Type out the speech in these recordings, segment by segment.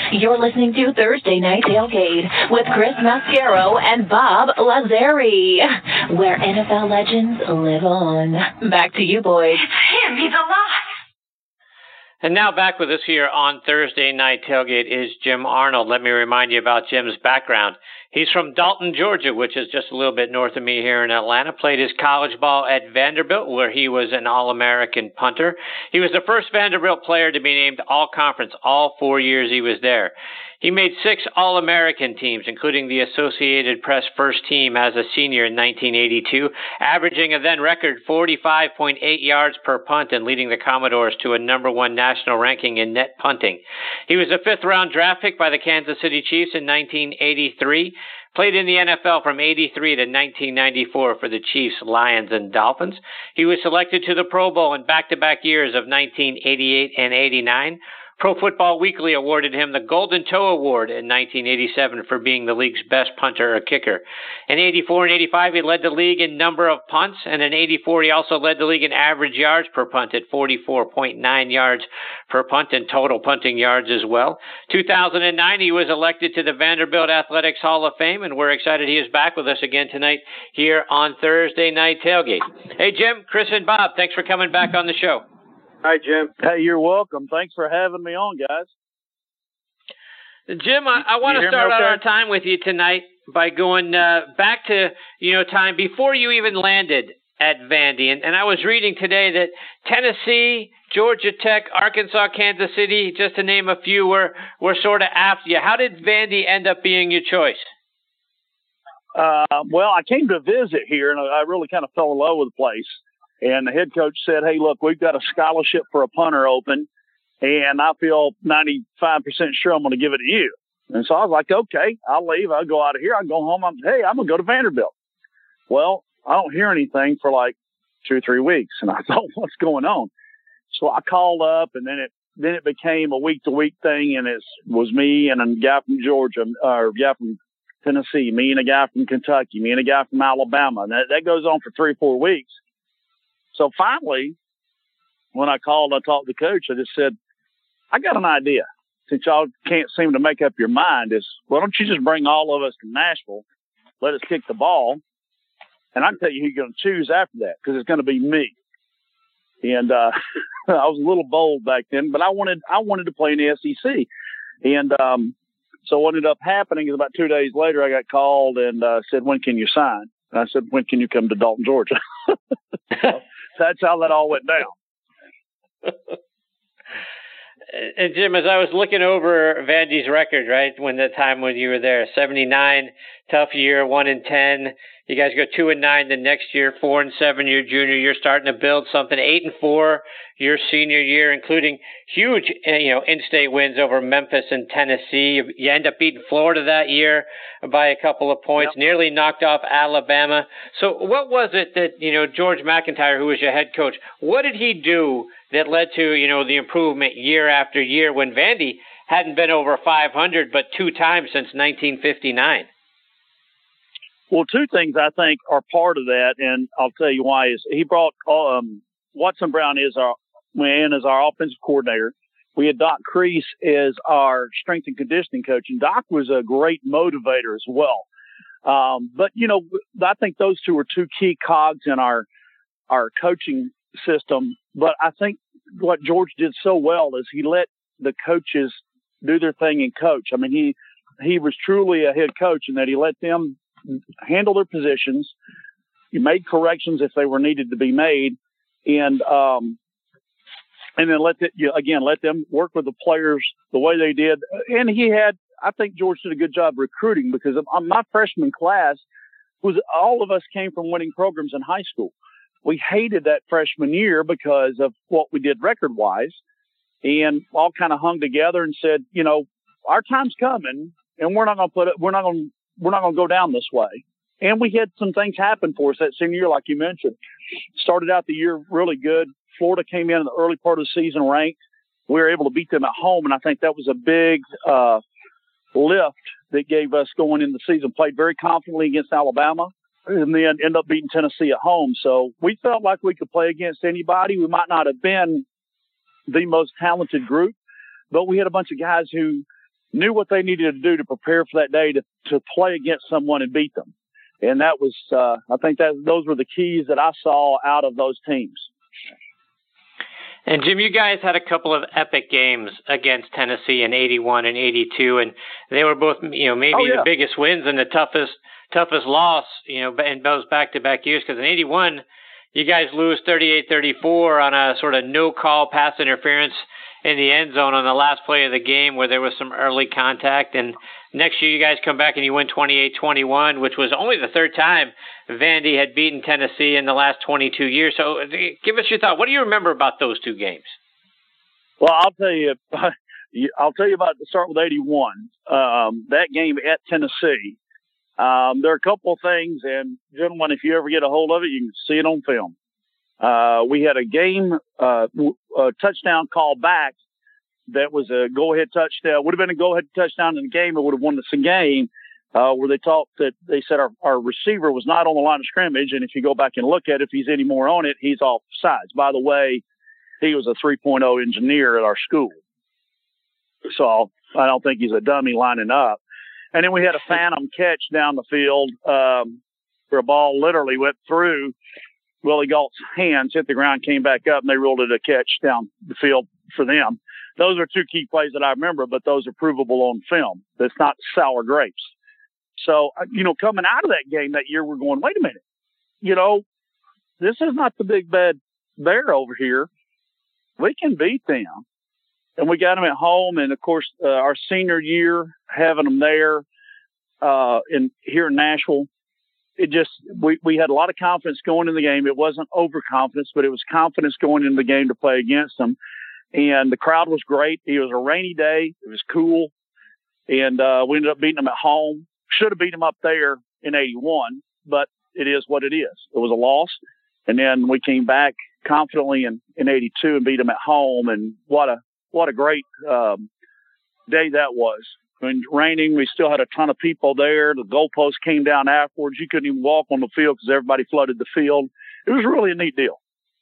You're listening to Thursday Night Tailgate with Chris Mascaro and Bob Lazari, where NFL legends live on. Back to you, boys. It's him. He's alive. And now back with us here on Thursday Night Tailgate is Jim Arnold. Let me remind you about Jim's background. He's from Dalton, Georgia, which is just a little bit north of me here in Atlanta. Played his college ball at Vanderbilt, where he was an All-American punter. He was the first Vanderbilt player to be named All-Conference all 4 years he was there. He made 6 All-American teams, including the Associated Press first team as a senior in 1982, averaging a then record 45.8 yards per punt and leading the Commodores to a number 1 national ranking in net punting. He was a 5th-round draft pick by the Kansas City Chiefs in 1983, played in the NFL from 83 to 1994 for the Chiefs, Lions, and Dolphins. He was selected to the Pro Bowl in back-to-back years of 1988 and 89. Pro Football Weekly awarded him the Golden Toe Award in 1987 for being the league's best punter or kicker. In 84 and 85, he led the league in number of punts, and in 84, he also led the league in average yards per punt at 44.9 yards per punt and total punting yards as well. 2009, he was elected to the Vanderbilt Athletics Hall of Fame, and we're excited he is back with us again tonight here on Thursday Night Tailgate. Hey, Jim, Chris, and Bob, thanks for coming back on the show. Hi, Jim. Hey, you're welcome. Thanks for having me on, guys. Jim, I want to start out our time with you tonight by going back to, time before you even landed at Vandy. And I was reading today that Tennessee, Georgia Tech, Arkansas, Kansas City, just to name a few, were sort of after you. How did Vandy end up being your choice? Well, I came to visit here, and I really kind of fell in love with the place. And the head coach said, hey, look, we've got a scholarship for a punter open, and I feel 95% sure I'm going to give it to you. And so I was like, okay, I'll leave. I'll go out of here. I'll go home. I'm going to go to Vanderbilt. Well, I don't hear anything for like 2 or 3 weeks. And I thought, what's going on? So I called up, and then it became a week-to-week thing, and it was me and a guy from Georgia, or a guy from Tennessee, me and a guy from Kentucky, me and a guy from Alabama. And that goes on for 3 or 4 weeks. So finally, when I called, I talked to the coach. I just said, I got an idea. Since y'all can't seem to make up your mind, why don't you just bring all of us to Nashville, let us kick the ball, and I can tell you who you're going to choose after that, because it's going to be me. And I was a little bold back then, but I wanted to play in the SEC. And so what ended up happening is about 2 days later, I got called and said, when can you sign? And I said, when can you come to Dalton, Georgia? So that's how that all went down. And Jim, as I was looking over Vandy's record, right, when you were there, 79, tough year, 1-10. You guys go 2-9 the next year, 4-7 your junior year, starting to build something. 8-4 your senior year, including huge, in-state wins over Memphis and Tennessee. You end up beating Florida that year by a couple of points, yep. Nearly knocked off Alabama. So what was it that, George McIntyre, who was your head coach, what did he do that led to, the improvement year after year when Vandy hadn't been over 500 but 2 times since 1959? Well, 2 things I think are part of that, and I'll tell you why. Is he brought Watson Brown is our offensive coordinator. We had Doc Crease as our strength and conditioning coach, and Doc was a great motivator as well. But I think those 2 were 2 key cogs in our coaching system. But I think what George did so well is he let the coaches do their thing and coach. I mean, he was truly a head coach in that he let them handle their positions. He made corrections if they were needed to be made, and then let them work with the players the way they did. And I think George did a good job recruiting, because my freshman class all of us came from winning programs in high school. We hated that freshman year because of what we did record-wise, and all kind of hung together and said, our time's coming, and we're not going to go down this way. And we had some things happen for us that senior year, like you mentioned. Started out the year really good. Florida came in the early part of the season ranked. We were able to beat them at home, and I think that was a big lift that gave us going into the season. Played very confidently against Alabama, and then ended up beating Tennessee at home. So we felt like we could play against anybody. We might not have been the most talented group, but we had a bunch of guys who knew what they needed to do to prepare for that day to play against someone and beat them. And that was, I think that those were the keys that I saw out of those teams. And Jim, you guys had a couple of epic games against Tennessee in 81 and 82, and they were both, maybe the biggest wins and the toughest loss, in those back-to-back years. Because in 81, you guys lose 38-34 on a sort of no-call pass interference in the end zone on the last play of the game where there was some early contact. And next year you guys come back and you win 28-21, which was only the third time Vandy had beaten Tennessee in the last 22 years. So give us your thought. What do you remember about those two games? Well, I'll tell you about start with 81. That game at Tennessee. There are a couple of things, and gentlemen, if you ever get a hold of it, you can see it on film. We had a game, a touchdown call back that was a go-ahead touchdown. Would have been a go-ahead touchdown in the game. It would have won us the game, where they said our receiver was not on the line of scrimmage, and if you go back and look at it, if he's any more on it, he's off sides. By the way, he was a 3.0 engineer at our school. So I don't think he's a dummy lining up. And then we had a phantom catch down the field where a ball literally went through Willie Galt's hands, hit the ground, came back up, and they ruled it a catch down the field for them. Those are two key plays that I remember, but those are provable on film. That's not sour grapes. So, coming out of that game that year, we're going, wait a minute. This is not the big bad bear over here. We can beat them. And we got them at home. And, of course, our senior year, having them there here in Nashville, we had a lot of confidence going in the game. It wasn't overconfidence, but it was confidence going into the game to play against them. And the crowd was great. It was a rainy day. It was cool. And we ended up beating them at home. Should have beat them up there in 81, but it is what it is. It was a loss. And then we came back confidently in 82 and beat them at home. And what a great day that was. When raining, we still had a ton of people there. The goalpost came down afterwards. You couldn't even walk on the field because everybody flooded the field. It was really a neat deal.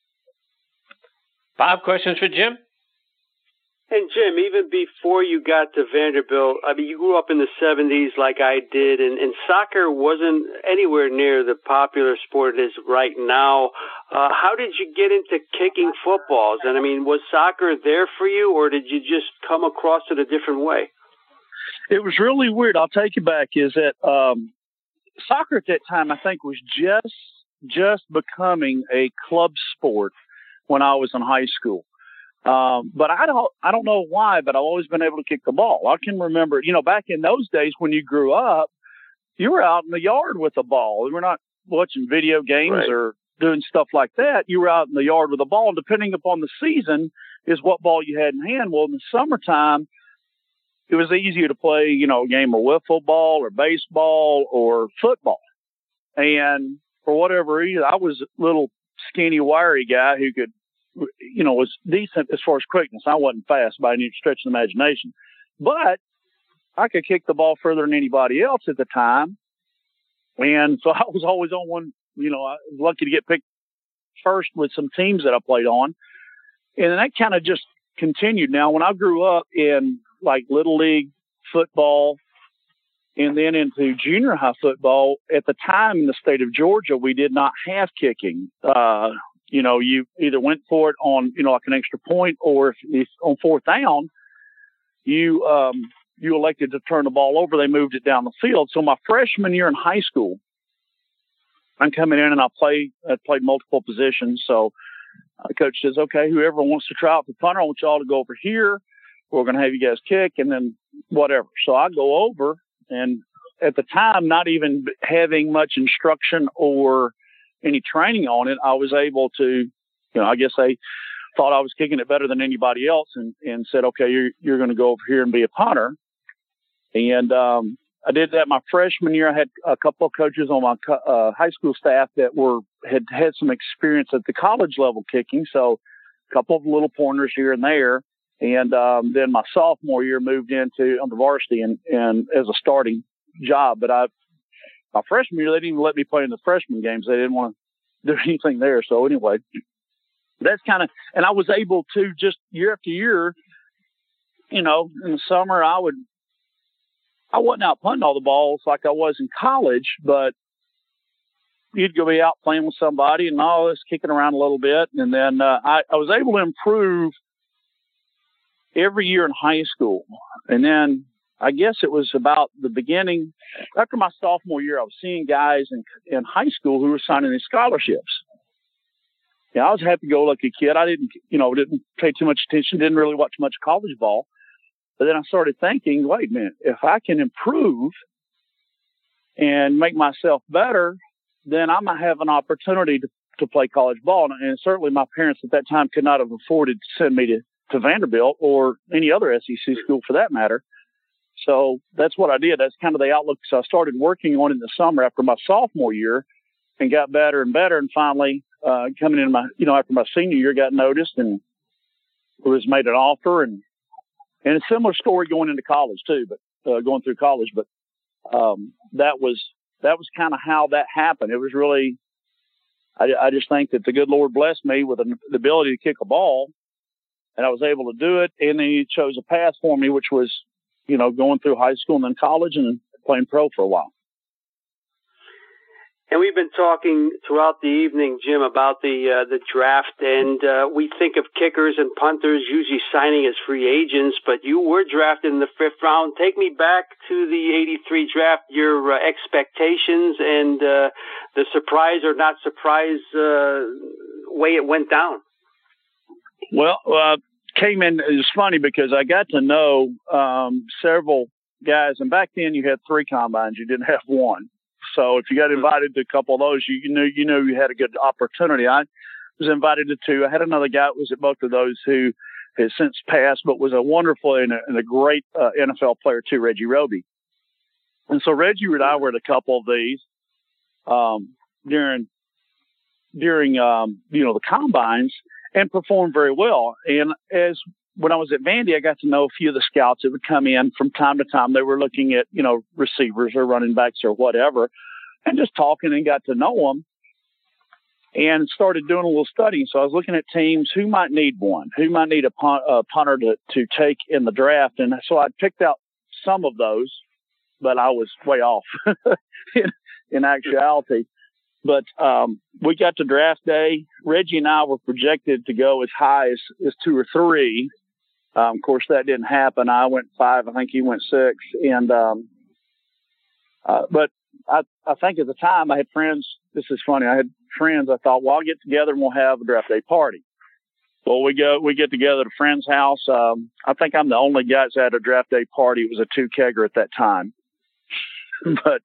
Bob, questions for Jim? And Jim, even before you got to Vanderbilt, you grew up in the 70s like I did, and soccer wasn't anywhere near the popular sport it is right now. How did you get into kicking footballs? And, was soccer there for you, or did you just come across it a different way? It was really weird. I'll take you back, is that soccer at that time, I think, was just becoming a club sport when I was in high school. But I don't know why, but I've always been able to kick the ball. I can remember, back in those days when you grew up, you were out in the yard with a ball. We were not watching video games right. or doing stuff like that. You were out in the yard with a ball. And depending upon the season is what ball you had in hand. Well, in the summertime, it was easier to play, a game of wiffle ball or baseball or football. And for whatever reason, I was a little skinny, wiry guy who could, was decent as far as quickness. I wasn't fast by any stretch of the imagination, but I could kick the ball further than anybody else at the time. And so I was always on one, I was lucky to get picked first with some teams that I played on. And that kind of just continued. Now, when I grew up in like little league football and then into junior high football, at the time in the state of Georgia, we did not have kicking. You either went for it on, like an extra point, or if on fourth down, you elected to turn the ball over. They moved it down the field. So my freshman year in high school, I'm coming in and I played multiple positions. So the coach says, okay, whoever wants to try out for punter, I want you all to go over here. We're going to have you guys kick and then whatever. So I go over, and at the time, not even having much instruction or any training on it, I was able to, I guess they thought I was kicking it better than anybody else and said, okay, you're going to go over here and be a punter. And I did that my freshman year. I had a couple of coaches on my high school staff that had some experience at the college level kicking. So a couple of little pointers here and there. And then my sophomore year moved on the varsity and as a starting job. But my freshman year, they didn't even let me play in the freshman games. They didn't want to do anything there. So anyway, that's and I was able to just year after year, in the summer, I would I wasn't out punting all the balls like I was in college, but you'd go be out playing with somebody and all this, kicking around a little bit. And then I was able to improve every year in high school. And then I guess it was about the beginning, after my sophomore year, I was seeing guys in high school who were signing these scholarships. Yeah, I was a happy-go-lucky kid. I didn't pay too much attention, didn't really watch much college ball. But then I started thinking, wait a minute, if I can improve and make myself better, then I might have an opportunity to play college ball. And certainly my parents at that time could not have afforded to send me to Vanderbilt or any other SEC school for that matter. So that's what I did. That's kind of the outlook. So I started working on it in the summer after my sophomore year and got better and better. And finally, coming in after my senior year, got noticed and was made an offer. And a similar story going into college too, but going through college. But that was kind of how that happened. It was really, I just think that the good Lord blessed me with the ability to kick a ball, and I was able to do it. And then He chose a path for me, which was, going through high school and then college and playing pro for a while. And we've been talking throughout the evening, Jim, about the draft, and we think of kickers and punters usually signing as free agents, but you were drafted in the 5th round. Take me back to the 83 draft, your expectations and the surprise or not surprise way it went down. Well, came in, it was funny because I got to know several guys, and back then you had 3 combines, you didn't have one. So if you got invited to a couple of those, you knew you had a good opportunity. I was invited to 2. I had another guy that was at both of those who has since passed, but was a wonderful and a great NFL player too, Reggie Roby. And so Reggie and I were at a couple of these during the combines and performed very well. And when I was at Vandy, I got to know a few of the scouts that would come in from time to time. They were looking at, receivers or running backs or whatever, and just talking and got to know them and started doing a little studying. So I was looking at teams who might need one, who might need a punter to take in the draft. And so I picked out some of those, but I was way off in actuality. But we got to draft day. Reggie and I were projected to go as high as 2 or 3. Of course, that didn't happen. I went 5. I think he went 6. And but I think at the time I had friends. This is funny. I had friends. I thought, well, I'll get together and we'll have a draft day party. Well, we get together at a friend's house. I think I'm the only guy that's had a draft day party. It was a 2-kegger at that time. But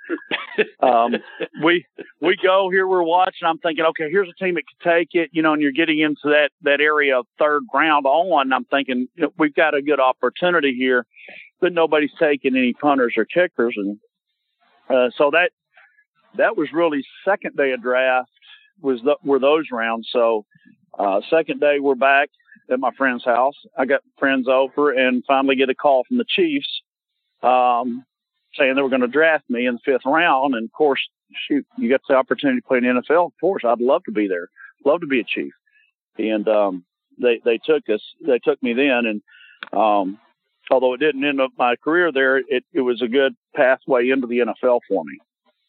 we go here, we're watching. I'm thinking, okay, here's a team that could take it, and you're getting into that area of 3rd round on. I'm thinking, we've got a good opportunity here, but nobody's taking any punters or kickers, and so that was really second day of draft were those rounds. So second day we're back at my friend's house. I got friends over and finally get a call from the Chiefs. Saying they were going to draft me in the 5th round. And of course, shoot, you got the opportunity to play in the NFL. Of course, I'd love to be there. Love to be a Chief. And, they took me then. And, although it didn't end up my career there, it was a good pathway into the NFL for me.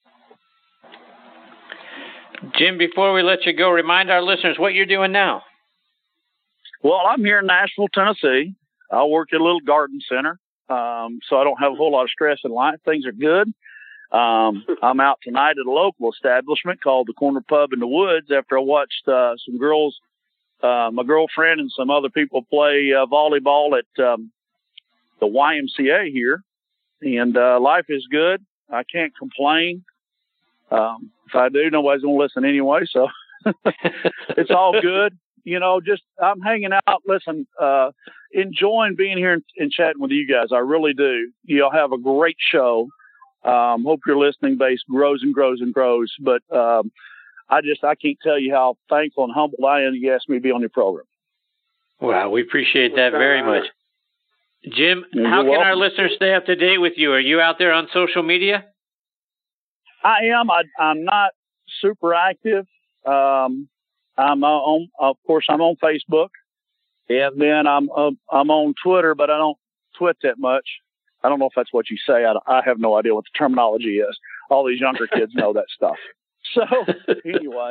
Jim, before we let you go, remind our listeners what you're doing now. Well, I'm here in Nashville, Tennessee. I work at a little garden center. So I don't have a whole lot of stress in life. Things are good. I'm out tonight at a local establishment called the Corner Pub in the Woods after I watched some girls, my girlfriend and some other people play volleyball at the YMCA here. And life is good. I can't complain. If I do, nobody's going to listen anyway. So it's all good. Just I'm hanging out, enjoying being here and chatting with you guys. I really do. You'll have a great show. Hope your listening base grows and grows and grows. But I can't tell you how thankful and humbled I am you asked me to be on your program. Wow, we appreciate that very much. Jim, how can our listeners stay up to date with you? Are you out there on social media? I am. I'm not super active. I'm on Facebook, and then I'm on Twitter, but I don't tweet that much. I don't know if that's what you say. I have no idea what the terminology is. All these younger kids know that stuff. So anyway,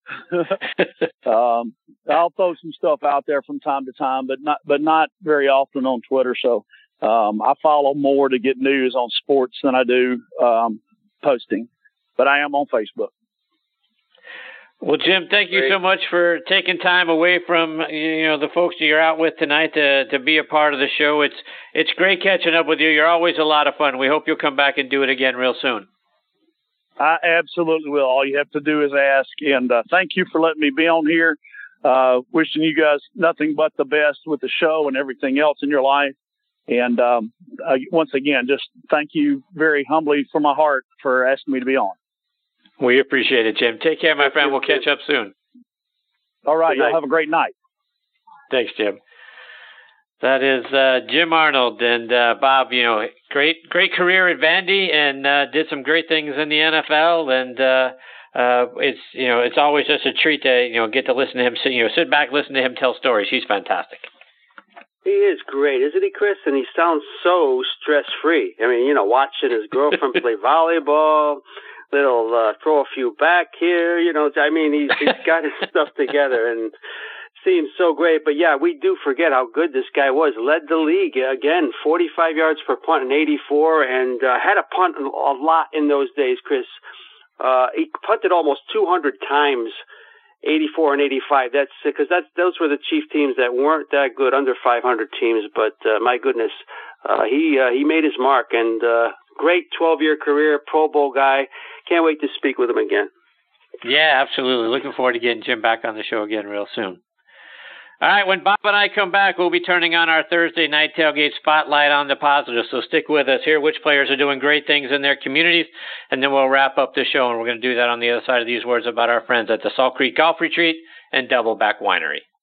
I'll throw some stuff out there from time to time, but not very often on Twitter. So I follow more to get news on sports than I do posting, but I am on Facebook. Well, Jim, thank you so much for taking time away from the folks that you're out with tonight to be a part of the show. It's great catching up with you. You're always a lot of fun. We hope you'll come back and do it again real soon. I absolutely will. All you have to do is ask. And thank you for letting me be on here. Wishing you guys nothing but the best with the show and everything else in your life. And once again, just thank you very humbly from my heart for asking me to be on. We appreciate it, Jim. Take care, my friend. We'll catch up soon. All right. Y'all have a great night. Thanks, Jim. That is Jim Arnold. And Bob, great career at Vandy and did some great things in the NFL. And it's always just a treat to get to listen to him. Sit back, listen to him tell stories. He's fantastic. He is great, isn't he, Chris? And he sounds so stress-free. I mean, watching his girlfriend play volleyball, little throw a few back here, he's got his stuff together and seems so great. But yeah, we do forget how good this guy was. Led the league again, 45 yards per punt in 84, and had a punt a lot in those days, Chris. He punted almost 200 times, 84 and 85. That's because those were the Chief teams that weren't that good, under 500 teams. But my goodness, he made his mark, and great 12-year career, Pro Bowl guy. Can't wait to speak with him again. Yeah, absolutely. Looking forward to getting Jim back on the show again real soon. All right, when Bob and I come back, we'll be turning on our Thursday night tailgate spotlight on the positive. So stick with us. Hear which players are doing great things in their communities, and then we'll wrap up the show, and we're going to do that on the other side of these words about our friends at the Salt Creek Golf Retreat and Doubleback Winery.